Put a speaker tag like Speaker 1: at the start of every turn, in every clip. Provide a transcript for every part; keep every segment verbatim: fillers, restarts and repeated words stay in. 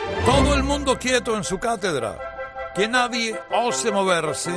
Speaker 1: Todo el mundo quieto en su cátedra, que nadie ose moverse,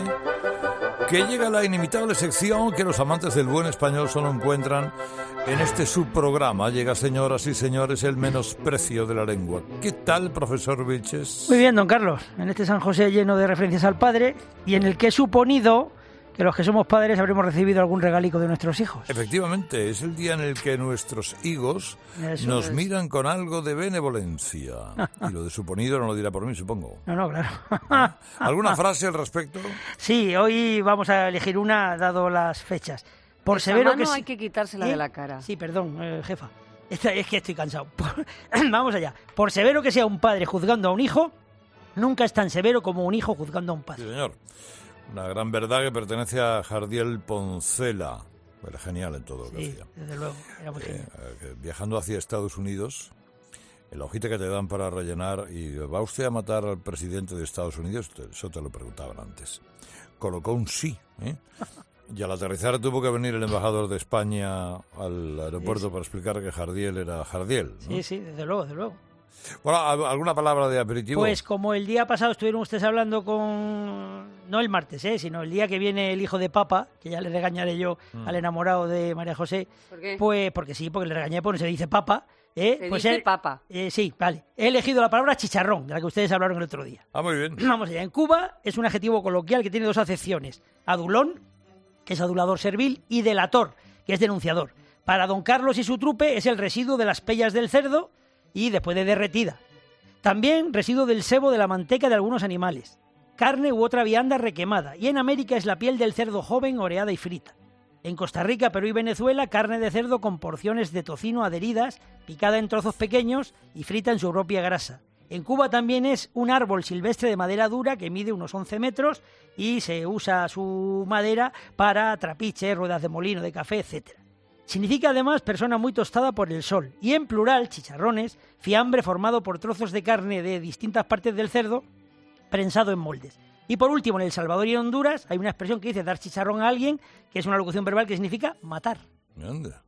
Speaker 1: que llega la inimitable sección que los amantes del buen español solo encuentran en este subprograma. Llega, señoras y señores, el menosprecio de la lengua. ¿Qué tal, profesor Vilches?
Speaker 2: Muy bien, don Carlos. En este San José lleno de referencias al padre y en el que he suponido que los que somos padres habremos recibido algún regalico de nuestros hijos.
Speaker 1: Efectivamente, es el día en el que nuestros higos
Speaker 2: Eso
Speaker 1: nos
Speaker 2: es.
Speaker 1: miran con algo de benevolencia. Y lo de suponido no lo dirá por mí, supongo.
Speaker 2: No, no, claro.
Speaker 1: ¿Alguna frase al respecto?
Speaker 2: Sí, hoy vamos a elegir una, dado las fechas. Por
Speaker 3: Esa
Speaker 2: severo
Speaker 3: mano
Speaker 2: que sí-
Speaker 3: hay que quitársela
Speaker 2: ¿Eh?
Speaker 3: de la cara.
Speaker 2: Sí, perdón, eh, jefa. Esta- Es que estoy cansado. Por- Vamos allá. Por severo que sea un padre juzgando a un hijo, nunca es tan severo como un hijo juzgando a un
Speaker 1: Sí,
Speaker 2: padre.
Speaker 1: señor. Una gran verdad que pertenece a Jardiel Poncela. Era genial en todo lo que
Speaker 2: Sí,
Speaker 1: hacía.
Speaker 2: desde luego. Era muy
Speaker 1: Eh,
Speaker 2: genial.
Speaker 1: eh, que viajando hacia Estados Unidos, en la hojita que te dan para rellenar, y ¿va usted a matar al presidente de Estados Unidos? Te- Eso te lo preguntaban antes. Colocó un sí, ¿eh? Y al aterrizar tuvo que venir el embajador de España al aeropuerto
Speaker 2: Sí, sí.
Speaker 1: para explicar que Jardiel era Jardiel, ¿no?
Speaker 2: Sí, sí, desde luego, desde luego.
Speaker 1: Bueno, ¿al- ¿alguna palabra de aperitivo?
Speaker 2: Pues como el día pasado estuvieron ustedes hablando con... No el martes, ¿eh? Sino el día que viene el hijo de Papa, que ya le regañaré yo
Speaker 1: Mm.
Speaker 2: al enamorado de María José.
Speaker 3: ¿Por qué?
Speaker 2: Pues porque sí, porque le regañé, porque no se dice Papa. ¿eh?
Speaker 3: Se
Speaker 2: pues
Speaker 3: dice
Speaker 2: él-
Speaker 3: papa.
Speaker 2: eh, sí, vale. He elegido la palabra chicharrón, de la que ustedes hablaron el otro día.
Speaker 1: Ah, muy bien.
Speaker 2: Vamos allá. En Cuba es un adjetivo coloquial que tiene dos acepciones. Adulón, que es adulador servil, y delator, que es denunciador. Para don Carlos y su trupe es el residuo de las pellas del cerdo y después de derretida. También residuo del sebo de la manteca de algunos animales. Carne u otra vianda requemada. Y en América es la piel del cerdo joven oreada y frita. En Costa Rica, Perú y Venezuela, carne de cerdo con porciones de tocino adheridas, picada en trozos pequeños y frita en su propia grasa. En Cuba también es un árbol silvestre de madera dura que mide unos once metros y se usa su madera para trapiches, ruedas de molino, de café, etcétera. Significa además persona muy tostada por el sol y en plural chicharrones, fiambre formado por trozos de carne de distintas partes del cerdo prensado en moldes. Y por último, en El Salvador y en Honduras hay una expresión que dice dar chicharrón a alguien, que es una locución verbal que significa matar.
Speaker 1: Anda.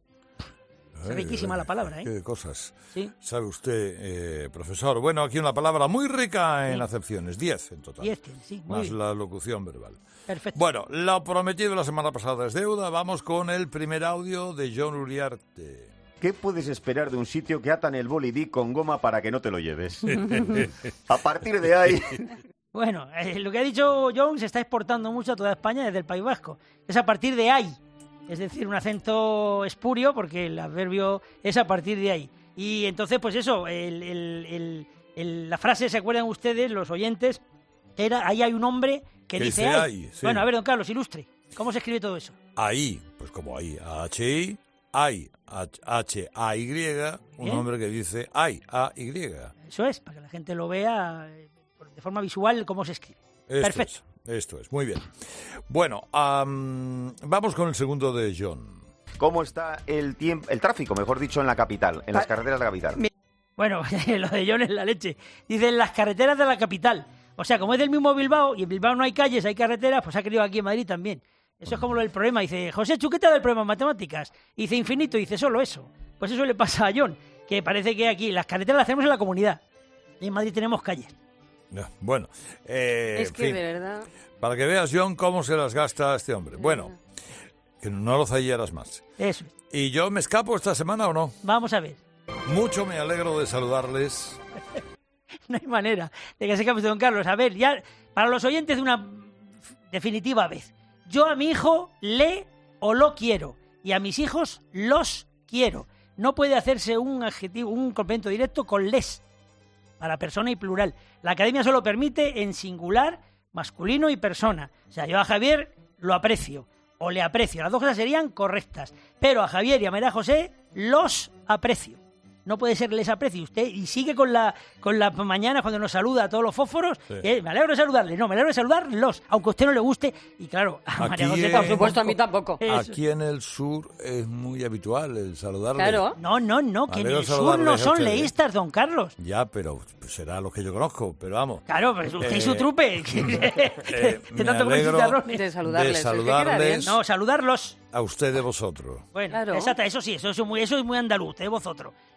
Speaker 2: Es riquísima la palabra, ¿eh?
Speaker 1: Qué cosas.
Speaker 2: Sí.
Speaker 1: Sabe usted, eh, profesor. Bueno, aquí una palabra muy rica en
Speaker 2: Sí.
Speaker 1: acepciones. Diez en total.
Speaker 2: Diez, sí, muy
Speaker 1: Más
Speaker 2: bien.
Speaker 1: la locución verbal.
Speaker 2: Perfecto.
Speaker 1: Bueno, lo prometido la semana pasada es deuda. Vamos con el primer audio de John Uriarte.
Speaker 4: ¿Qué puedes esperar de un sitio que atan el bolidí con goma para que no te lo lleves? A partir de ahí...
Speaker 2: Bueno, eh, lo que ha dicho John se está exportando mucho a toda España desde el País Vasco. Es a partir de ahí. Es decir, un acento espurio porque el adverbio es a partir de ahí. Y entonces, pues eso, el, el- el- el- la frase, ¿se acuerdan ustedes, los oyentes? Era, ahí hay un hombre que
Speaker 1: Que
Speaker 2: dice
Speaker 1: dice
Speaker 2: ahí.
Speaker 1: ahí, sí.
Speaker 2: Bueno, a ver, don Carlos, ilustre. ¿Cómo se escribe todo eso?
Speaker 1: Ahí, pues como ahí, H-I, hay, H-A-Y, un
Speaker 2: Bien.
Speaker 1: hombre que dice ay, A-Y.
Speaker 2: Eso es, para que la gente lo vea eh, de forma visual cómo se escribe.
Speaker 1: Esto
Speaker 2: Perfecto.
Speaker 1: es, esto es, muy bien. Bueno, am, vamos con el segundo de John.
Speaker 4: ¿Cómo está el tiempo, el tráfico, mejor dicho, en la capital, en las carreteras de la capital?
Speaker 2: Bueno, lo de John es la leche. Dicen las carreteras de la capital. O sea, como es del mismo Bilbao y en Bilbao no hay calles, hay carreteras, pues ha querido aquí en Madrid también. Eso es como lo del problema. Dice, José, ¿tú qué te da el problema en matemáticas? Dice infinito, dice solo eso. Pues eso le pasa a John, que parece que aquí las carreteras las tenemos en la comunidad. Y en Madrid tenemos calles.
Speaker 1: Ya, Bueno, eh,
Speaker 3: es
Speaker 1: en
Speaker 3: que
Speaker 1: fin,
Speaker 3: de verdad...
Speaker 1: para que veas, John, cómo se las gasta este hombre. Bueno, que no lo zayeras más.
Speaker 2: Eso es.
Speaker 1: ¿Y yo me escapo esta semana o no?
Speaker 2: Vamos a ver.
Speaker 1: Mucho me alegro de saludarles.
Speaker 2: No hay manera de que se escape usted, don Carlos. A ver, ya, para los oyentes de una definitiva vez. Yo a mi hijo le o lo quiero. Y a mis hijos los quiero. No puede hacerse un adjetivo, un complemento directo con les. Para persona y plural. La academia solo permite en singular, masculino y persona. O sea, yo a Javier lo aprecio. O le aprecio. Las dos cosas serían correctas. Pero a Javier y a María José los aprecio. No puede ser les aprecio. Usted y sigue con la con la mañana cuando nos saluda a todos los fósforos.
Speaker 1: Sí.
Speaker 2: Eh, me alegro de saludarle. No, me alegro de saludarlos. Aunque a usted no le guste. Y claro, a María
Speaker 1: Aquí
Speaker 2: José
Speaker 1: en-
Speaker 3: Por supuesto, a mí tampoco.
Speaker 2: Eso.
Speaker 1: Aquí en el sur es muy habitual el saludarle.
Speaker 3: Claro.
Speaker 2: No, no, no, que en
Speaker 1: Alegro
Speaker 2: el
Speaker 1: de
Speaker 2: sur
Speaker 1: saludarles
Speaker 2: no
Speaker 1: a
Speaker 2: son
Speaker 1: ustedes.
Speaker 2: leístas, don Carlos.
Speaker 1: Ya, pero será lo que yo conozco, pero vamos.
Speaker 2: Claro, pues usted y
Speaker 1: Eh,
Speaker 2: su trupe.
Speaker 1: eh,
Speaker 2: De
Speaker 1: me
Speaker 2: tanto comer
Speaker 1: alegro
Speaker 2: chicharrones.
Speaker 3: De saludarles.
Speaker 1: de
Speaker 3: es que queda
Speaker 1: saludarles.
Speaker 3: bien.
Speaker 2: No, saludarlos.
Speaker 1: A usted de vosotros.
Speaker 2: Bueno,
Speaker 3: Claro.
Speaker 2: exacto, eso sí, eso es muy, eso es muy andaluz, de vosotros.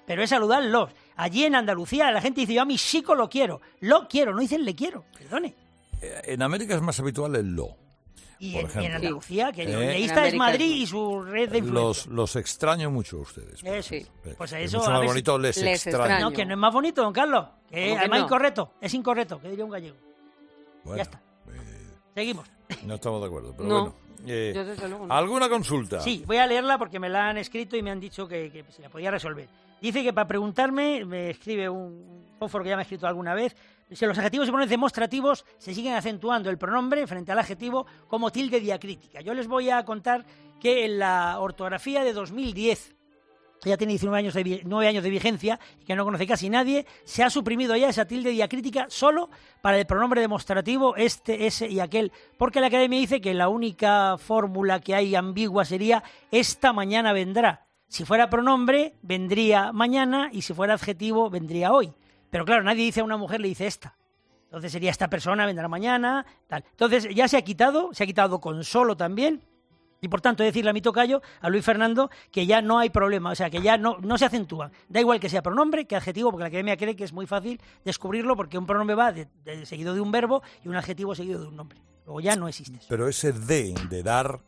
Speaker 2: pero es saludarlos. Allí en Andalucía la gente dice, yo a mi chico lo quiero. Lo quiero, no dicen le quiero, perdone.
Speaker 1: En América es más habitual el lo.
Speaker 2: Y
Speaker 1: por
Speaker 2: en,
Speaker 1: ejemplo.
Speaker 2: en Andalucía, que
Speaker 1: Eh,
Speaker 2: leísta es
Speaker 3: en
Speaker 2: Madrid
Speaker 3: América
Speaker 2: y su red de influencia.
Speaker 1: Los, los extraño mucho a ustedes.
Speaker 2: Eso.
Speaker 3: Sí.
Speaker 2: Pues
Speaker 1: es
Speaker 2: eso,
Speaker 1: mucho
Speaker 2: a
Speaker 1: más
Speaker 2: ver si-
Speaker 1: bonito, les,
Speaker 3: les
Speaker 1: extraño.
Speaker 3: extraño.
Speaker 2: No, que no es más bonito, don Carlos. Que
Speaker 3: ¿Cómo que
Speaker 2: además
Speaker 3: no?
Speaker 2: incorrecto, es incorrecto, que diría un gallego.
Speaker 1: Bueno,
Speaker 2: Ya está.
Speaker 1: eh,
Speaker 2: Seguimos.
Speaker 1: no estamos de acuerdo, pero
Speaker 3: No.
Speaker 1: bueno. Eh,
Speaker 3: Yo desde luego no.
Speaker 1: ¿Alguna consulta?
Speaker 2: Sí, voy a leerla porque me la han escrito y me han dicho que, que se la podía resolver. Dice que para preguntarme, me escribe un fósforo que ya me ha escrito alguna vez, si los adjetivos se ponen demostrativos, se siguen acentuando el pronombre frente al adjetivo como tilde diacrítica. Yo les voy a contar que en la ortografía de dos mil diez, que ya tiene diecinueve años de, vi- nueve años de vigencia y que no conoce casi nadie, se ha suprimido ya esa tilde diacrítica solo para el pronombre demostrativo este, ese y aquel, porque la Academia dice que la única fórmula que hay ambigua sería esta mañana vendrá. Si fuera pronombre, vendría mañana, y si fuera adjetivo, vendría hoy. Pero claro, nadie dice a una mujer, le dice esta. Entonces sería esta persona, vendrá mañana, tal. Entonces ya se ha quitado, se ha quitado con solo también. Y por tanto, decirle a mi tocayo, a Luis Fernando, que ya no hay problema, o sea, que ya no, no se acentúan. Da igual que sea pronombre que adjetivo, porque la Academia cree que es muy fácil descubrirlo, porque un pronombre va de, de- seguido de un verbo y un adjetivo seguido de un nombre. Luego ya no existe eso.
Speaker 1: Pero ese de, de dar,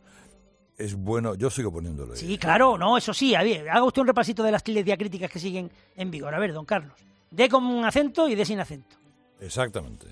Speaker 1: es bueno. Yo sigo poniéndolo.
Speaker 2: Sí, claro, no, eso sí. A ver, haga usted un repasito de las tildes diacríticas que siguen en vigor. A ver, don Carlos. De con un acento y de sin acento.
Speaker 1: Exactamente.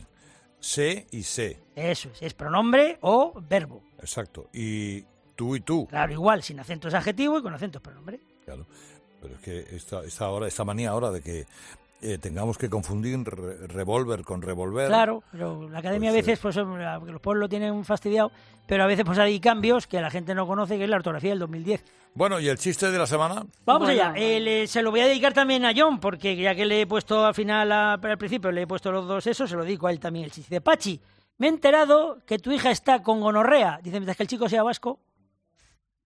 Speaker 1: Sé y sé.
Speaker 2: Eso es, es pronombre o verbo.
Speaker 1: Exacto. Y tú y tú.
Speaker 2: Claro, igual, sin acento es adjetivo y con acento es pronombre.
Speaker 1: Claro. Pero es que esta, esta, hora, esta manía ahora de que eh, tengamos que confundir re- revólver con revolver.
Speaker 2: Claro, pero la Academia
Speaker 1: Pues,
Speaker 2: a veces, pues hombre, porque los pueblos lo tienen fastidiado, pero a veces pues hay cambios que la gente no conoce, que es la ortografía del dos mil diez.
Speaker 1: Bueno, ¿y el chiste de la semana?
Speaker 2: Vamos
Speaker 3: Bueno,
Speaker 2: allá,
Speaker 3: bueno.
Speaker 2: Eh, le- se lo voy a dedicar también a John, porque ya que le he puesto al final, a- al principio, le he puesto los dos esos, se lo dedico a él también el chiste. De Pachi, me he enterado que tu hija está con gonorrea. Dice, mientras que el chico sea vasco.